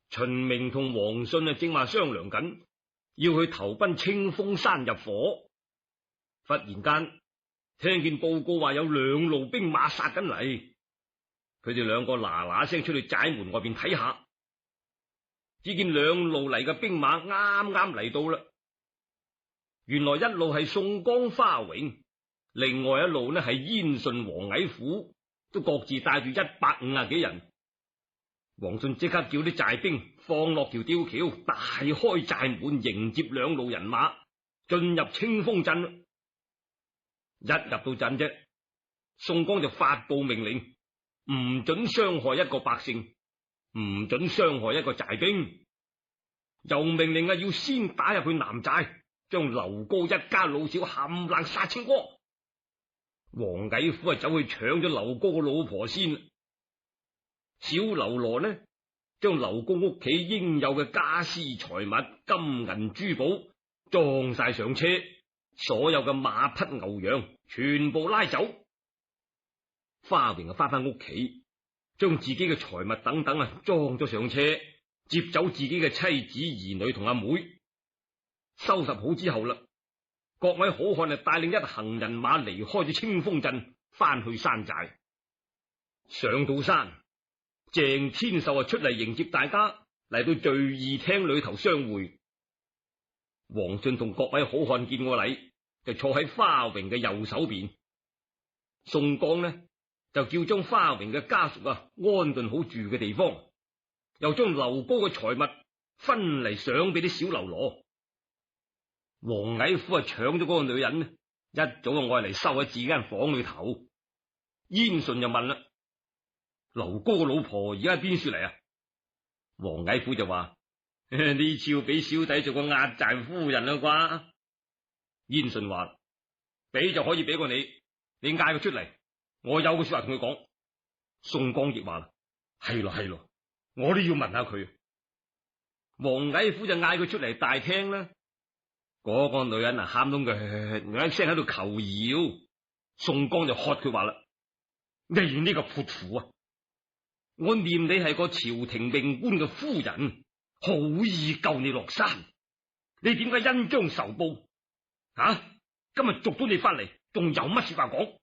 秦明同王信正話商量緊，要去投奔清風山入伙。忽然間聽見報告話有兩路兵馬殺緊嚟，佢哋兩個嗱嗱聲出去寨門外邊睇下，只見兩路嚟嘅兵馬啱啱嚟到啦。原來一路係宋江、花榮，另外一路呢係燕順、黃矮虎，都各自帶住150幾人。王信即刻叫啲寨兵放落條吊橋，大開寨門迎接兩路人馬進入清風鎮。一入到鎮啫，宋江就發布命令，唔准傷害一個百姓，唔准傷害一個寨兵，又命令要先打入去南寨，將劉高一家老少冚唪唥殺清光。黃矮虎走去搶咗劉高個老婆先。小劉羅呢，將劉高屋企應有嘅家私財物、金銀珠寶裝晒上車，所有嘅馬匹牛羊全部拉走。花榮翻屋企，將自己嘅財物等等裝咗上車，接走自己嘅妻子兒女同阿妹。收拾好之後啦，各位好漢帶領一行人馬離開咗清風鎮，翻去山寨。上到山，鄭天壽出嚟迎接大家，嚟到聚義廳裏頭相會。王信同各位好漢見過禮，就坐喺花榮嘅右手邊。宋江呢就叫將花榮嘅家屬安頓好住嘅地方，又將劉高嘅財物分嚟賞俾啲小嘍囉。黃矮虎搶咗嗰個女人呢，一早愛嚟收喺自己間房裏頭。燕順就問啦：劉高嘅老婆而家喺邊處嚟啊？黃矮虎就話：呢次要俾小弟做個壓寨夫人啦啩。燕順話：俾就可以俾過你，你嗌佢出嚟，我有個說話同佢講。宋江亦話啦：係咯，我都要問下佢。黃矮虎就嗌佢出嚟大廳啦。嗰個女人喊到佢一聲喺度求饒。宋江就喝佢話啦：你呢個潑婦啊！我念你係個朝廷命官嘅夫人，好意救你落山，你點解恩將仇報？今日捉到你翻嚟，仲有乜說話講？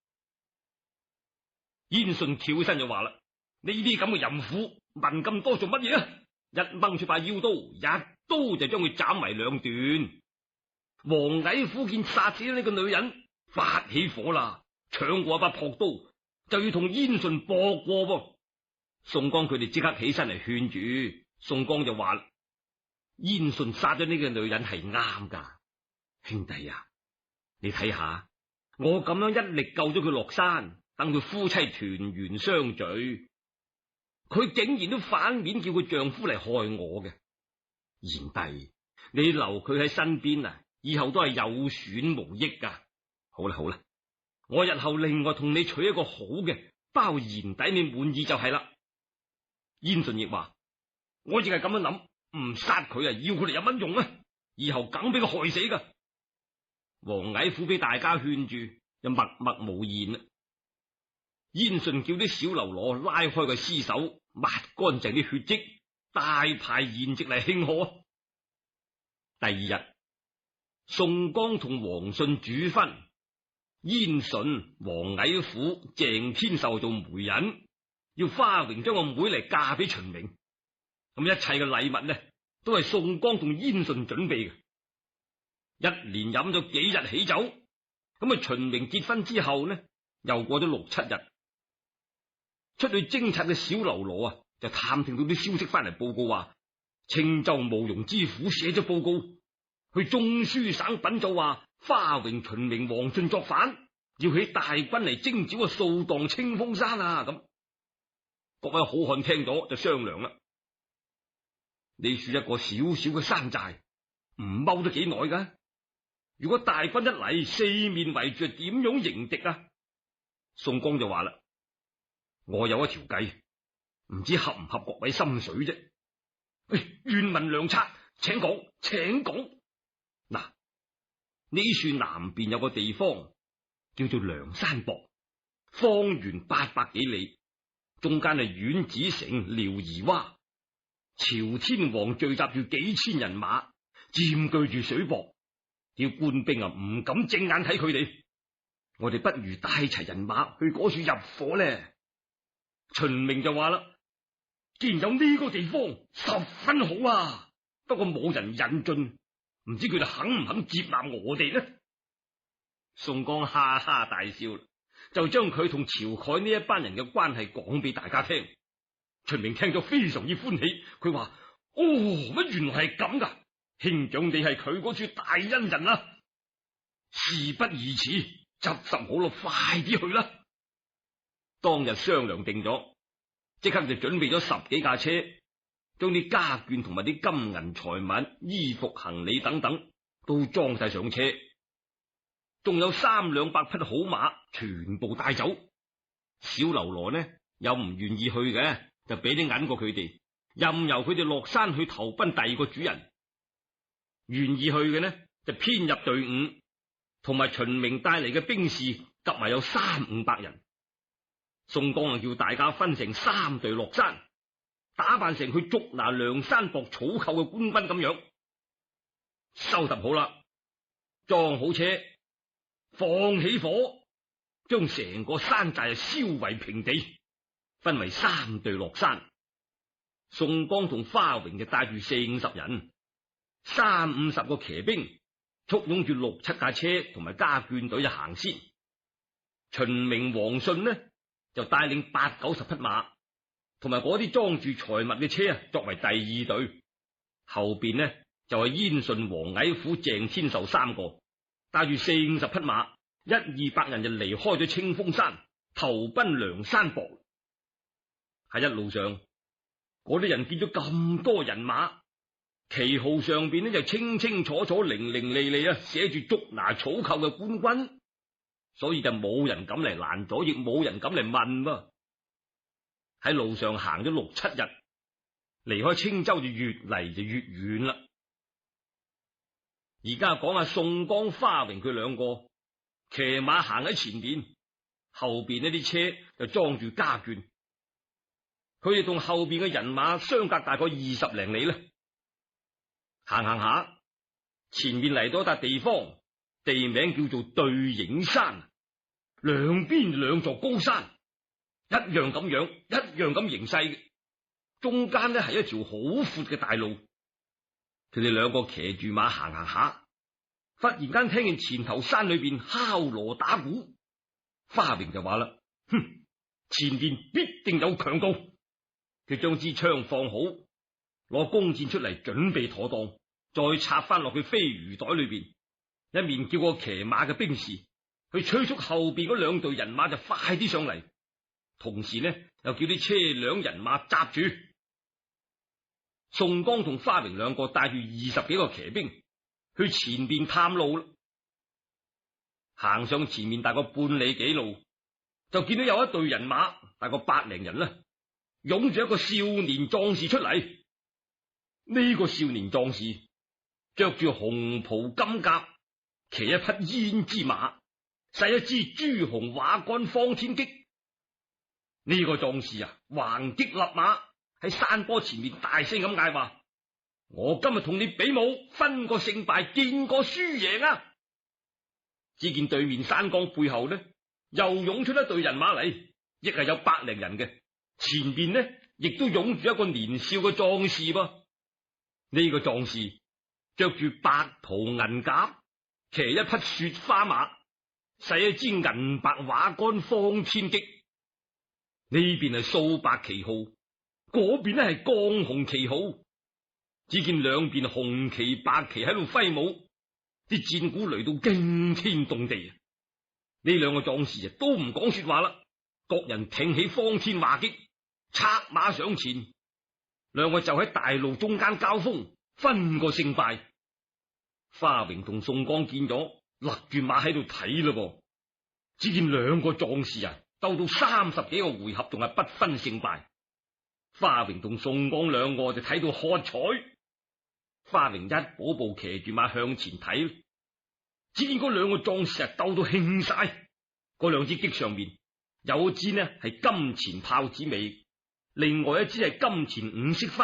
燕順跳起身就話啦：你啲咁嘅淫婦，問咁多做乜嘢啊？一掹出把腰刀，一刀就將佢斬為兩段。黃矮虎見殺死呢個女人，發起火啦，搶過一把朴刀，就要同燕順搏過噃。宋江佢哋即刻起身嚟勸住。宋江就話啦：燕順殺咗呢個女人係啱噶，兄弟啊，你睇下，我咁樣一力救咗佢落山，等佢夫妻團圓相聚，佢竟然都反面叫佢丈夫嚟害我嘅。賢弟，你留佢喺身邊啊，以後都係有損無益噶。好啦，我日後另外同你娶一個好嘅，包賢弟你滿意就係啦。燕順亦話：我淨係咁樣諗，唔殺佢要佢嚟有乜用啊？以後梗俾佢害死噶。黃矮虎俾大家勸住，就默默無言啦。燕順叫啲小嘍囉拉開個屍首，抹乾淨啲血跡，大排筵席嚟慶賀。第二日，宋江同王信主婚，燕順、黃矮虎、鄭天壽做媒人，要花榮將個妹嚟嫁俾秦明。咁一切嘅禮物呢，都係宋江同燕順準備嘅。一連飲咗幾日喜酒，咁秦明結婚之後呢，又過咗6、7日，出去偵察嘅小嘍囉就探聽到啲消息翻嚟報告話，青州慕容知府寫咗報告去中書省稟奏話，花榮、秦明、王信作反，要起大軍嚟征剿掃蕩清風山啊！咁各位好漢聽咗就商量啦，呢處一個小小嘅山寨，唔踎得幾耐噶？如果大軍一嚟，四面圍住，點樣迎敵啊？宋江就話啦：我有一條計，唔知合唔合各位心水啫。願聞良策，請講，請講。嗱，呢處南邊有個地方叫做梁山泊，方圓800幾里，中間係阮子城、廖兒洼， 朝天王聚集住幾千人馬，佔據住水泊，啲官兵唔敢正眼睇佢哋。我哋不如帶齊人馬去嗰處入伙呢？秦明就話啦：既然有呢個地方，十分好啊，不過冇人引進，唔知佢哋肯唔肯接納我哋呢？宋江哈哈大笑，就將佢同晁蓋呢一班人嘅關係講俾大家聽。秦明聽咗非常之歡喜，佢話：哦，乜原來係咁噶？兄長你係佢嗰處大恩人啊！事不宜遲，執拾好咯，快啲去啦！當日商量定咗，即刻就準備咗10幾架車，將啲家眷同埋啲金銀財物、衣服行李等等都裝晒上車，仲有300-200匹好馬，全部帶走。小嘍囉呢又唔願意去嘅，就俾啲銀過佢哋，任由佢哋落山去投奔第二個主人。願意去嘅呢就編入隊伍，同埋秦明帶嚟嘅兵士夾埋有300-500人。宋江叫大家分成3隊落山，打扮成去捉拿梁山泊草寇嘅官軍咁樣，收拾好啦，裝好車，放起火，將成個山寨燒為平地，分為3隊落山。宋江同花榮就帶住40-50人，30-50個騎兵，簇擁住6-7架車同埋家眷隊就行先。秦明、王信呢就帶領80-90匹馬，同埋嗰啲裝住財物嘅車作為第2隊。後邊呢就係燕順、王矮虎、鄭天壽3個，帶住40-50匹馬，100-200人就離開咗清風山，投奔梁山泊。喺一路上，嗰啲人見咗咁多人馬，旗號上邊呢就清清楚楚、伶伶俐俐啊，寫住捉拿草寇嘅官軍，所以就冇人敢嚟攔阻，亦冇人敢嚟問噃。喺路上行咗6-7日，離開青州就越嚟就越遠啦。而家講下宋江、花榮佢兩個騎馬行喺前邊，後邊呢啲車就裝住家眷。佢哋同後邊嘅人馬相隔大概20零里啦。行行下，前面嚟到一笪地方，地名叫做對影山，兩邊2座高山，一樣咁樣，一樣咁形勢嘅。中間呢係一條好闊嘅大路。佢哋兩個騎住馬行行下，忽然間聽見前頭山裏邊敲鑼打鼓。花榮就話啦：哼，前邊必定有強盜。佢將支槍放好，攞弓箭出嚟準備妥當，再插翻落去飛魚袋裏邊，一面叫個騎馬嘅兵士去催促後邊嗰2隊人馬就快啲上嚟，同時呢又叫啲車輛人馬閘住。宋江同花榮兩個帶住20幾個騎兵去前邊探路啦。行上前面大概半里幾路，就見到有一隊人馬，大概100零人啦，擁住一個少年壯士出嚟。呢個少年壯士着住紅袍金甲，騎一匹胭脂馬，使一支朱紅畫杆方天戟。呢個壯士啊，橫戟立馬喺山坡前面大聲咁嗌話：我今日同你比武，分個勝敗，見個輸贏啊！只見對面山崗背後呢，又湧出一隊人馬嚟，亦係有100零人嘅。前邊呢，亦都湧住一個年少嘅壯士噃。呢個壯士着住白袍銀甲，騎一匹雪花馬，使一支銀白畫杆方天戟。呢邊係掃白旗號，嗰邊呢係絳紅旗號。只見兩邊紅旗白旗喺度揮舞，啲戰鼓擂到驚天動地。呢2個壯士都唔講說話啦，各人挺起方天畫戟，策馬上前。2個就喺大路中間交鋒，分個勝敗。花榮同宋江見咗，勒住馬喺度睇咯。只見2個壯士啊，鬥到30幾個回合，仲係不分勝敗。花榮同宋江2個就睇到喝彩。花榮一步步騎住馬向前睇，只見嗰2個壯士啊，鬥到興晒。嗰2支戟上面有一支呢係金錢豹子尾，另外一支係金錢5色幡，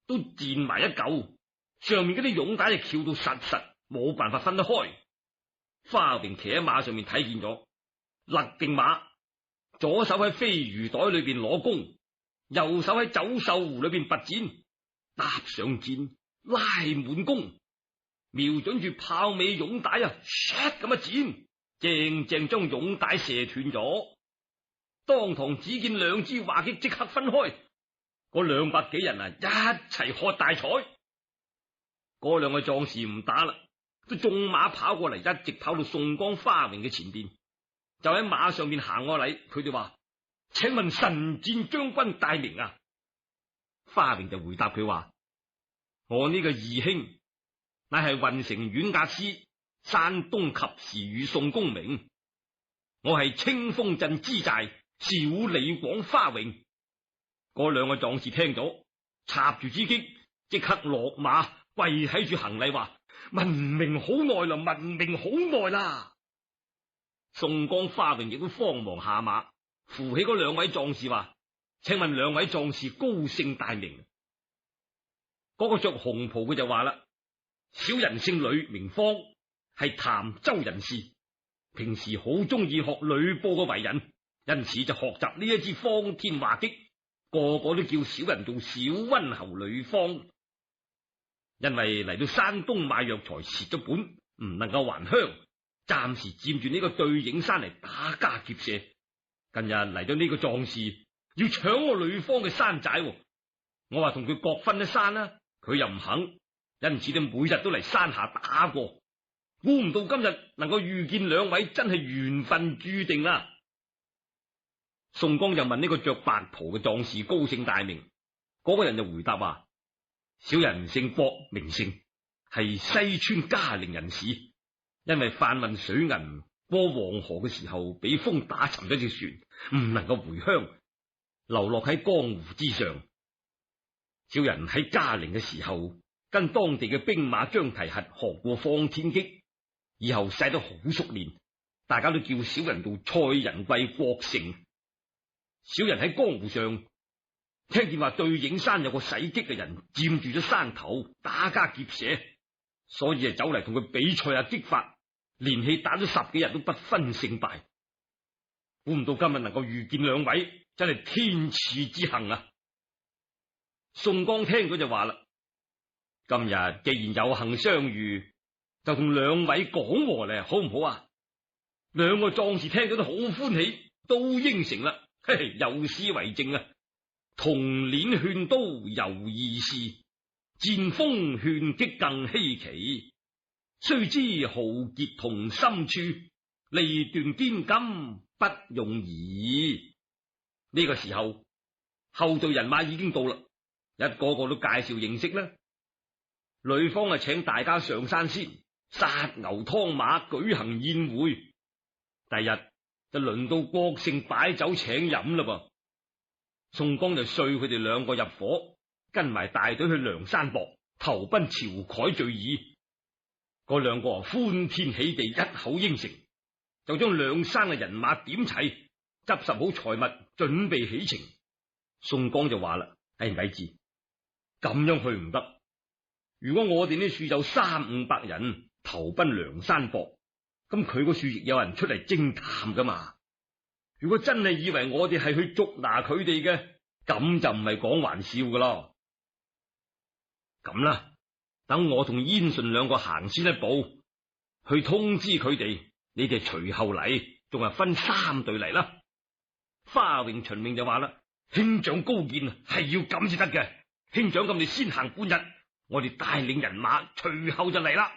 都纏埋一嚿，上面嗰啲絨帶就翹到實實，冇辦法分得開。花榮騎喺馬上面睇見咗，勒定馬，左手喺飛魚袋裏邊攞弓，右手喺走獸壺裏邊拔箭，搭上箭，拉滿弓，瞄準住豹尾絨帶啊，唰咁一箭，正正將絨帶射斷咗。當堂只見兩支畫戟即刻分開，嗰200幾人啊一齊喝大彩。嗰兩個壯士唔打啦，都縱馬跑過嚟，一直跑到宋江、花榮嘅前邊，就喺馬上面行個禮。佢哋話：請問神箭將軍大名啊？花榮就回答佢話：我呢個義兄乃係運城縣押司山東及時雨宋公明，我係清風鎮知寨小李廣花榮。嗰兩個壯士聽咗，插住支戟，即刻落馬跪喺住行禮，話：聞名好耐啦，聞名好耐啦。宋江、花榮亦都慌忙下馬，扶起嗰兩位壯士，話：請問兩位壯士高姓大名？嗰個着紅袍嘅就話啦：小人姓呂，名方，係潭州人士，平時好中意學呂布嘅為人，因此就學習呢一支方天畫戟，個個都叫小人做小溫侯呂方。因為嚟到山東買藥材蝕咗本，唔能夠還鄉，暫時佔住呢個對影山嚟打家劫舍。近日嚟到呢個壯士要搶我呂方嘅山寨，我話同佢各分一山啦，佢又唔肯，因此你每日都嚟山下打過。估唔到今日能夠遇見兩位，真係緣分注定啦。宋江就問呢個着白袍嘅壯士高姓大名，嗰個人就回答話：小人姓郭，名勝，係西川嘉陵人士，因為販運水銀過黃河嘅時候，俾風打沉咗隻船，唔能夠回鄉，流落喺江湖之上。小人喺嘉陵嘅時候，跟當地嘅兵馬張提轄學過方天戟，以後使得好熟練，大家都叫小人做蔡仁貴郭勝。小人喺江湖上聽見話對影山有個洗戟嘅人佔住咗山頭，打家劫舍，所以走嚟同佢比賽下戟法，連氣打咗10幾日都不分勝敗。估唔到今日能夠遇見兩位，真係天賜之幸啊！宋江聽咗就話啦：今日既然有幸相遇，就同兩位講和咧，好唔好啊？兩個壯士聽咗都好歡喜，都應承啦。嘿嘿，有詩為證啊！銅鏈勸刀猶易事，戰鋒勸戟更稀奇。須知豪傑同心處，利斷堅金不用疑。呢個時候，後隊人馬已經到啦，一個個都介紹認識啦。呂方啊，請大家上山先，殺牛湯馬，舉行宴會。第日就輪到郭勝擺酒請飲啦噃。宋江就隨佢哋兩個入伙，跟埋大隊去梁山泊投奔晁蓋聚義。嗰兩個歡天喜地，一口應承，就將梁山嘅人馬點齊，執拾好財物，準備起程。宋江就話啦：咪住，咁樣去唔得。如果我哋呢處有300-500人投奔梁山泊，咁佢嗰處亦有人出嚟偵探噶嘛。如果真係以為我哋係去捉拿佢哋嘅，咁就唔係講玩笑噶咯。咁啦，等我同燕順兩個行先一步，去通知佢哋，你哋隨後嚟，仲係分3隊嚟啦。花榮、秦明就話啦：兄長高見，係要咁至得嘅。兄長咁，你先行半日，我哋帶領人馬隨後就嚟啦。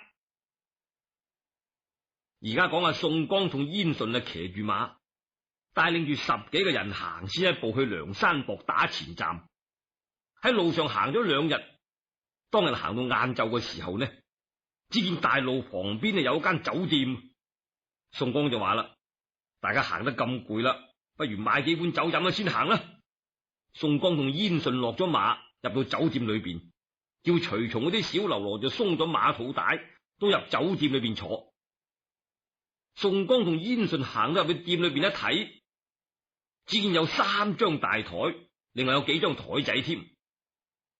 而家講下宋江同燕順啊，騎住馬，帶領住10幾個人行先一步去梁山泊打前站。喺路上行咗2日，當日行到晏晝嘅時候呢，只見大路旁邊有間酒店。宋江就話啦：大家行得咁攰啦，不如買幾碗酒飲咗先行啦。宋江同燕順落咗馬，入到酒店裏邊，叫隨從嗰啲小嘍囉就鬆咗馬肚帶，都入酒店裏邊坐。宋江同燕順行咗入去店裏邊一睇，只見有3張大台，另外有幾張台仔添。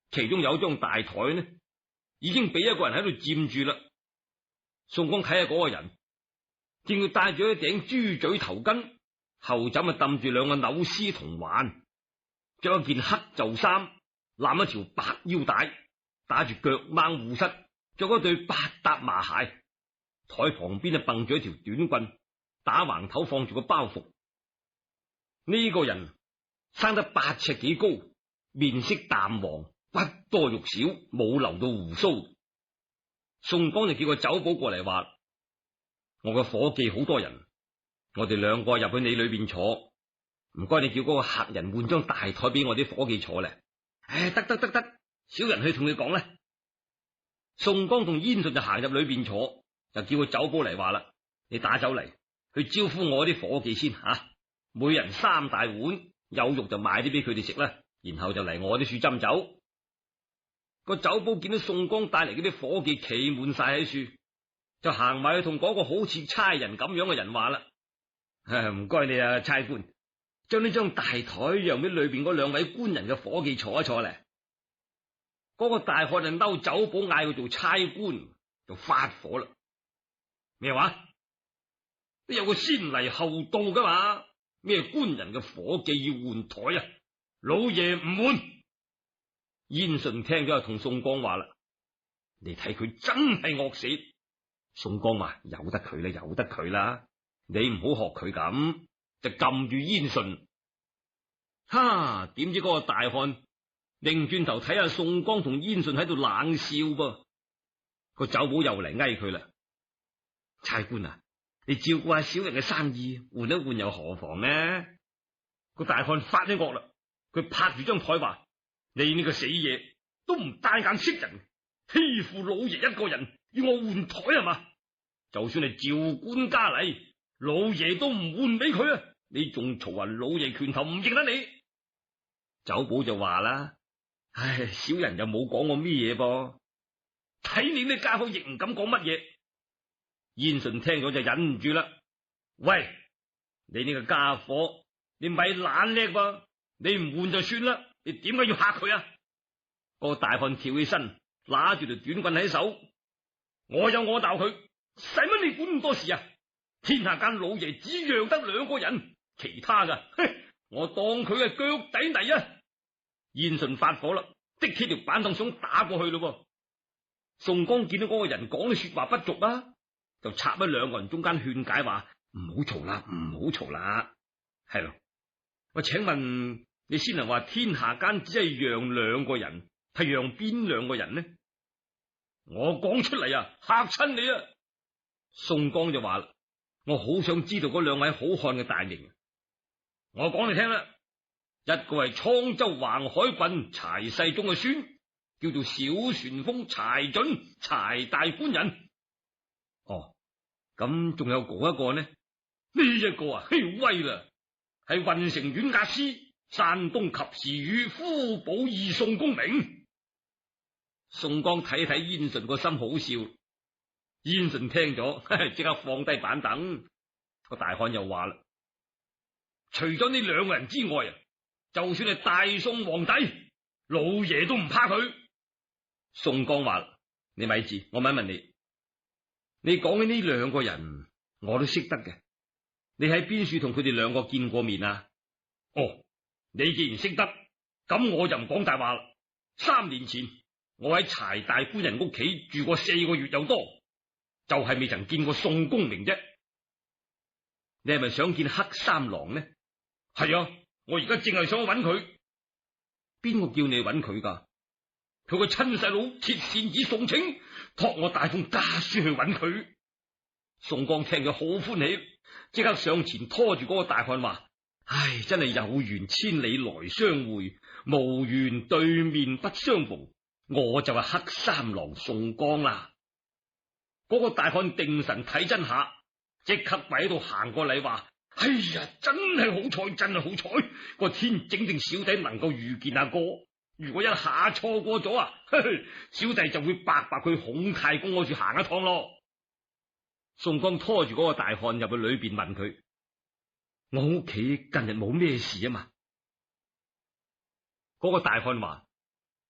其中有張大台呢，已經俾一個人喺度佔住啦。宋江睇下嗰個人，見佢戴住一頂豬嘴頭巾，後枕啊揼住兩個扭絲銅環，着一件黑袖衫，攬一條白腰帶，打住腳掹護膝，着一對八搭麻鞋。台旁邊啊蹦住一條短棍，打橫頭放住個包袱。呢個人生得8尺幾高，面色淡黃，骨多肉少，冇留到鬍鬚。宋江就叫個酒保過嚟話：我個伙計好多人，我哋兩個入去你裏邊坐，唔該你叫嗰個客人換張大台俾我啲伙計坐咧。唉，得，小人去同你講啦。宋江同燕順就行入裏邊坐，就叫個酒保嚟話啦：你打酒嚟，去招呼我啲伙計先吓，每人3大碗，有肉就買啲俾佢哋食啦，然後就嚟我啲處斟酒。個酒保見到宋江帶嚟嗰啲伙計企滿晒喺處，就行埋去同嗰個好似差人咁樣嘅人話啦：唔該你啊，差官，將呢張大台讓俾裏邊嗰2位官人嘅伙計坐一坐嚟。嗰個大漢就嬲酒保嗌佢做差官，就發火啦。咩話？都有個先嚟後到噶嘛？咩官人嘅伙計要換台啊？老爺唔換。燕順聽咗就同宋江話啦：你睇佢真係惡死。宋江話：由得佢啦，你唔好學佢咁，就撳住燕順。哈！點知嗰個大漢擰轉頭睇下宋江同燕順喺度冷笑噃。個酒保又嚟嗌佢啦：差官啊，你照顧下小人嘅生意，換一換又何妨呢？個大漢發咗惡啦，佢拍住張台話：你呢個死嘢都唔帶眼識人，欺負老爺一個人，要我換台係嘛？就算係趙官家嚟，老爺都唔換俾佢啊！你仲嘈話老爺拳頭唔認得你？酒保就話啦：唉，小人又冇講過咩嘢噃，睇你呢家伙亦唔敢講乜嘢。燕順聽咗就忍唔住啦：喂，你呢個家伙，你咪懶叻噃，你唔換就算啦，你點解要嚇佢啊？個大漢跳起身，拿住條短棍喺手：我有我鬧佢，使乜你管咁多事啊？天下間老爺只讓得2個人，其他噶，我當佢係腳底泥啊！燕順發火啦，的起條板凳想打過去咯。宋江見到嗰個人講嘅說話不俗啊，就插喺2個人中間勸解話：唔好嘈啦，係咯。我請問你先能話天下間只係讓2個人，係讓邊2個人呢？我講出嚟啊，嚇親你啊！宋江就話啦：我好想知道嗰2位好漢嘅大名，我講你聽啦。一個係滄州橫海郡柴世宗嘅孫，叫做小旋風柴準，柴大官人。哦，咁仲有嗰一個呢？呢一個啊，威啦，係運城縣押司山東及時雨夫保義宋公明。宋江睇睇燕順個心好笑，燕順聽咗即刻放低板凳。個大漢又話啦：除咗呢2個人之外啊，就算係大宋皇帝，老爺都唔怕佢。宋江話：你咪住，我問一問你，你講嘅呢2個人我都識得嘅，你喺邊處同佢哋2個見過面啊？哦，你既然識得，咁我就唔講大話啦。3年前我喺柴大官人屋企住過4個月又多，就係未曾見過宋公明啫。你係咪想見黑三郎呢？係啊，我而家正係想揾佢。邊個叫你揾佢噶？佢個親細佬鐵扇子宋清託我帶封家書去揾佢。宋江聽咗好歡喜，即刻上前拖住嗰個大漢話：唉，真係有緣千里來相會，無緣對面不相逢。我就係黑三郎宋江啦。嗰個大漢定神睇真下，即刻跪喺度行過嚟話：哎呀，真係好彩，真係好彩！個天整定小弟能夠遇見阿哥，如果一下錯過咗啊，小弟就會白白去孔太公嗰處行一趟咯。宋江拖住嗰個大漢入去裏邊問佢：我屋企近日冇咩事啊嘛？嗰個大漢話：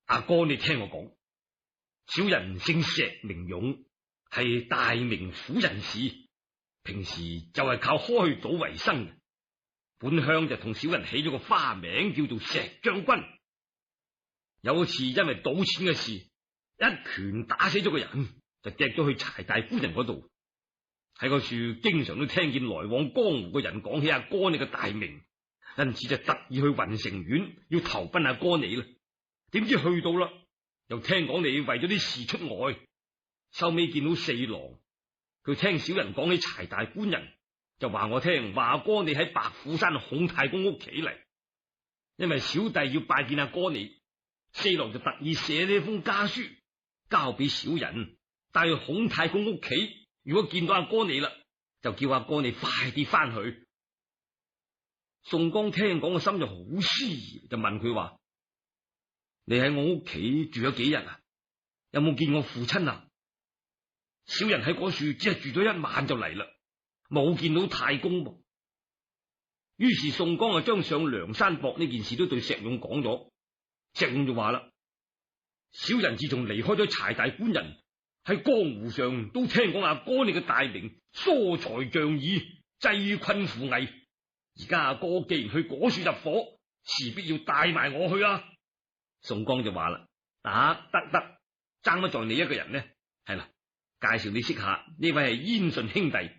阿哥，你聽我講，小人姓石名勇，係大名府人士，平時就係靠開賭為生嘅。本鄉就同小人起咗個花名，叫做石將軍。有一次因為賭錢嘅事，一拳打死咗個人，就掟咗去柴大官人嗰度。喺個處經常都聽見來往江湖嘅人講起阿哥你嘅大名，因此就特意去雲城縣要投奔阿哥你啦。點知去到啦，又聽講你為咗啲事出外，收尾見到四郎，佢聽小人講起柴大官人，就話我聽話阿哥你喺白虎山孔太公屋企嚟，因為小弟要拜見阿哥你，四郎就特意寫呢封家書交俾小人，帶去孔太公屋企。如果見到阿哥你啦，就叫阿哥你快啲翻去。宋江聽講個心就好思疑，就問佢話：你喺我屋企住咗幾日啊？有冇見我父親啊？小人喺嗰處只係住咗一晚就嚟啦，冇見到太公噃。於是宋江就將上梁山泊呢件事都對石勇講咗。石勇就話啦：小人自從離開咗柴大官人，喺江湖上都聽講阿哥你嘅大名，疏財仗義，濟困扶危。而家阿哥既然去嗰處入伙，勢必要帶埋我去啊！宋江就話啦：得，爭乜在你一個人呢？係啦，介紹你識下，呢位係燕順兄弟。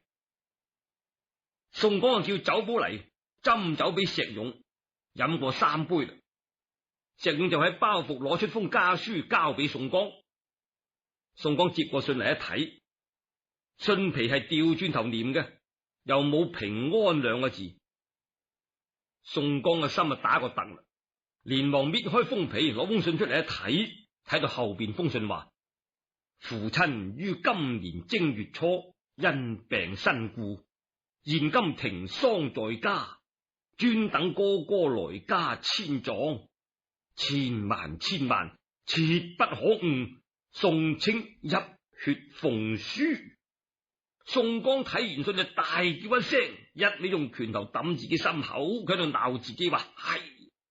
宋江就叫酒保嚟斟酒俾石勇，飲過3杯啦。石勇就喺包袱攞出封家書交俾宋江。宋江接過信嚟一睇，信皮係調轉頭念嘅，又冇平安兩個字。宋江嘅心啊打個突啦，連忙搣開封皮，攞封信出嚟一睇，睇到後邊封信話：父親於今年正月初因病身故，現今停喪在家，專等哥哥來家遷葬，千萬切不可誤，宋清入血奉書。宋江睇完信就大叫一聲，一味用拳頭抌自己心口，佢喺度鬧自己話：係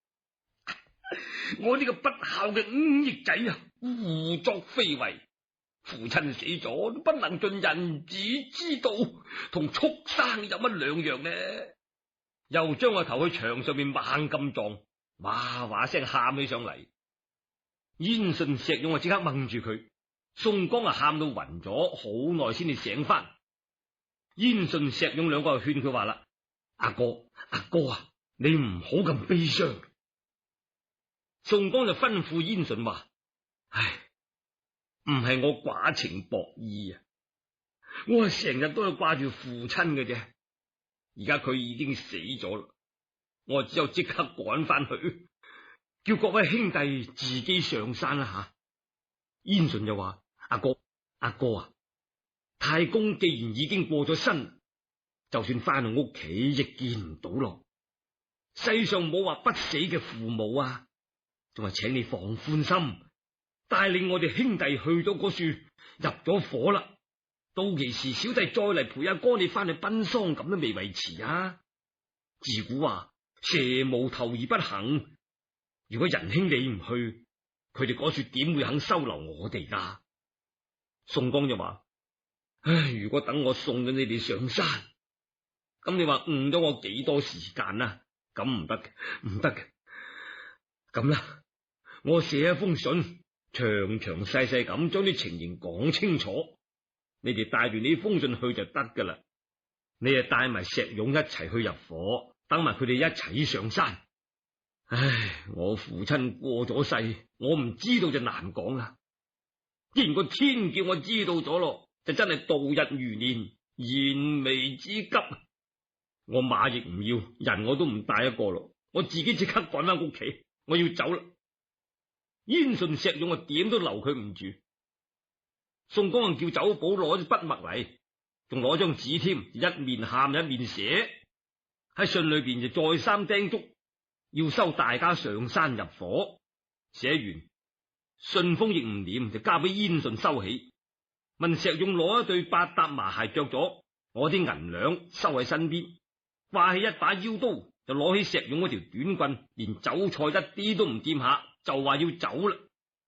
我呢個不孝嘅忤逆仔啊，胡作非為，父親死咗都不能盡人子之道，同畜生有乜兩樣呢？又將個頭去牆上面猛咁撞，哇哇聲喊起上嚟。燕順石勇啊即刻掹住佢，宋江啊喊到暈咗，好耐先至醒翻。燕順石勇兩個就勸佢話啦：阿哥啊，你唔好咁悲傷。宋江就吩咐燕順話：唉，唔係我寡情薄義啊，我係成日都係掛住父親嘅啫。而家佢已經死咗啦，我只有即刻趕翻去，叫各位兄弟自己上山啦吓。燕順就話：阿哥啊，太公既然已經過咗身，就算翻去屋企亦見唔到咯。世上冇話不死嘅父母啊，仲係請你放寬心，帶領我哋兄弟去到嗰處入咗伙啦。到其時小弟再嚟陪阿哥你翻去奔喪，咁都未為遲啊。自古話蛇無頭而不行，如果仁兄你唔去，佢哋嗰處點會肯收留我哋噶？宋江就話：唉，如果等我送咗你哋上山，咁你話誤咗我幾多時間啊？咁唔得嘅。咁啦，我寫一封信，詳詳細細咁將啲情形講清楚，你哋帶住呢封信去就得噶啦。你啊帶埋石勇一齊去入伙，等埋佢哋一齊上山。唉，我父親過咗世，我唔知道就難講啦。既然個天叫我知道咗咯，就真係度日如年，燃眉之急。我馬亦唔要，人我都唔帶一個咯，我自己即刻趕翻屋企，我要走啦。燕順石勇啊點都留佢唔住。宋江叫酒保攞支筆墨嚟，仲攞張紙添，一面喊一面寫喺信裏邊，就再三叮囑要收大家上山入伙。寫完信封亦唔念，就交俾燕順收起。問石勇攞一對8搭麻鞋着咗，攞啲銀兩收喺身邊，掛起一把腰刀，就攞起石勇嗰條短棍，連酒菜一啲都唔掂下，就話要走啦。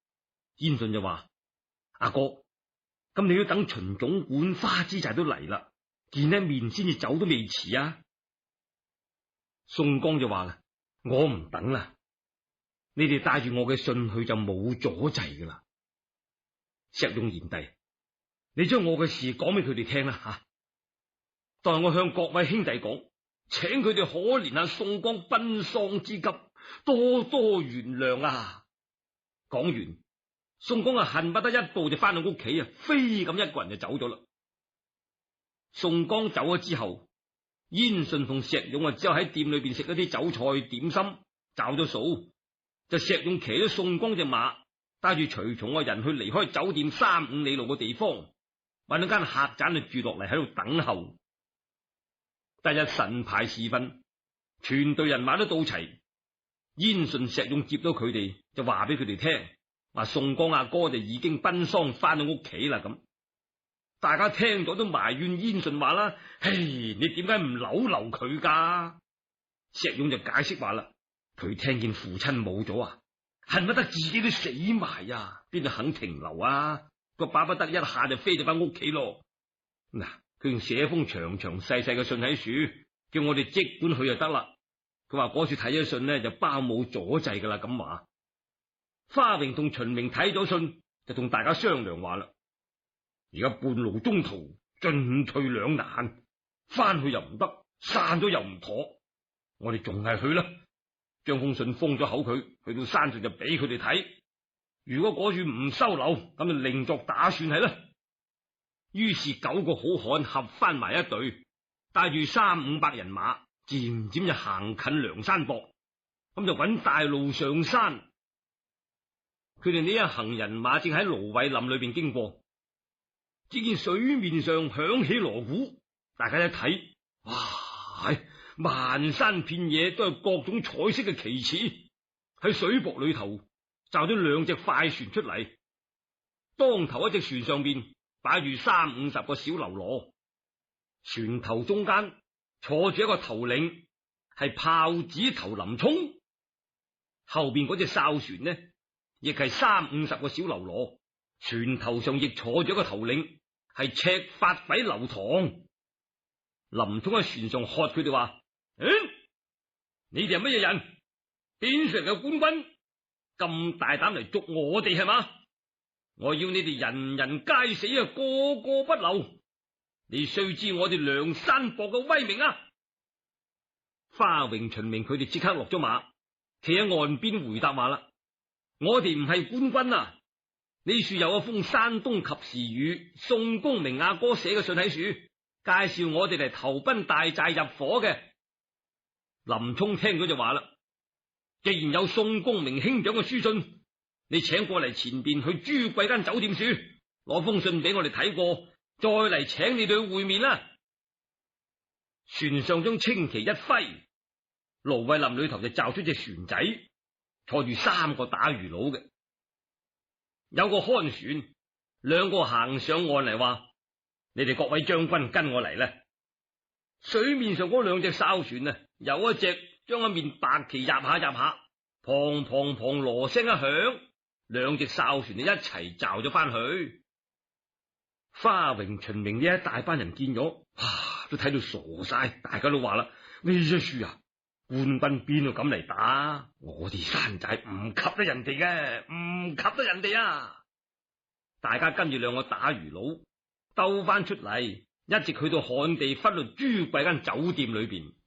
燕順就話：阿哥，咁你要等秦總管花枝寨都嚟啦，見一面先至走都未遲啊。宋江就話啦：我唔等啦，你哋帶住我嘅信去就冇阻滯噶啦。石勇賢弟，你將我嘅事講俾佢哋聽啦吓，待我向各位兄弟講，請佢哋可憐下宋江奔喪之急，多多原諒啊。講完，宋江恨不得一步就翻到屋企啊，飛咁一個人就走咗啦。宋江走咗之後，燕順同石勇只有喺店裏邊食一啲酒菜點心，找咗數，就石勇騎咗宋江隻馬，帶住隨從嘅人去離開酒店3-5里路嘅地方，揾咗間客棧就住落嚟喺度等候。第日晨牌時分，全隊人馬都到齊，燕順、石勇接到佢哋，就話俾佢哋聽，話宋江阿哥就已經奔喪翻到屋企啦。咁大家聽咗都埋怨燕順話啦：嘿，你點解唔留佢噶？石勇就解釋話啦：佢聽見父親冇咗啊，恨不得自己都死埋啊，邊度肯停留啊？個巴不得一下就飛咗翻屋企咯。嗱，佢仲寫封長長細細嘅信喺書，叫我哋即管去就得啦。佢話嗰處睇咗信呢，就包冇阻滯噶啦。咁話，花榮同秦明睇咗信，就同大家商量話啦：而家半路中途進退兩難，翻去又唔得，散咗又唔妥，我哋仲係去啦。將封信封咗口佢，去到山上就俾佢哋睇。如果嗰處唔收留，咁就另作打算係啦。於是9個好漢合翻埋一隊，帶住300-500人馬，漸漸就行近梁山泊，咁就揾大路上山。佢哋呢一行人馬正喺蘆葦林裏邊經過，只見水面上響起鑼鼓，大家一睇，哇！漫山遍野都係各種彩色嘅旗幟，喺水泊裏頭罩咗2隻快船出嚟，當頭一隻船上邊擺住30-50個小嘍囉，船頭中間坐住一個頭領，係豹子頭林沖，後邊嗰隻哨船呢，亦係30-50個小嘍囉，船頭上亦坐住一個頭領，係赤髮鬼劉唐。林沖喺船上喝佢哋話：你哋係乜嘢人？邊上嘅官軍咁大膽嚟捉我哋係嘛？我要你哋人人皆死啊，個個不留！你須知我哋梁山泊嘅威名啊！花榮、秦明佢哋即刻落咗馬，企喺岸邊回答話啦：我哋唔係官軍啊！呢處有一封山東及時雨宋公明阿哥寫嘅信喺處，介紹我哋嚟投奔大寨入伙嘅。林沖聽咗就話啦：既然有宋公明兄長嘅書信，你請過嚟前邊去朱貴間酒店處攞封信俾我哋睇過，再嚟請你哋去會面啦。船上將青旗一揮，蘆葦林裏頭就罩出隻船仔，坐住3個打魚佬嘅，有個看船，2個行上岸嚟話：你哋各位將軍跟我嚟啦。水面上嗰2隻哨船啊，有一隻將一面白旗入下，砰砰砰鑼聲一響，2隻哨船就一齊罩咗翻去。花榮、秦明呢一大班人見咗，都睇到傻晒，大家都話啦：呢一書啊，官軍邊度敢嚟打？我哋山寨唔及得人哋嘅，唔及得人哋啊！大家跟住2個打魚佬兜翻出嚟，一直去到漢地忽律朱貴間酒店裏邊。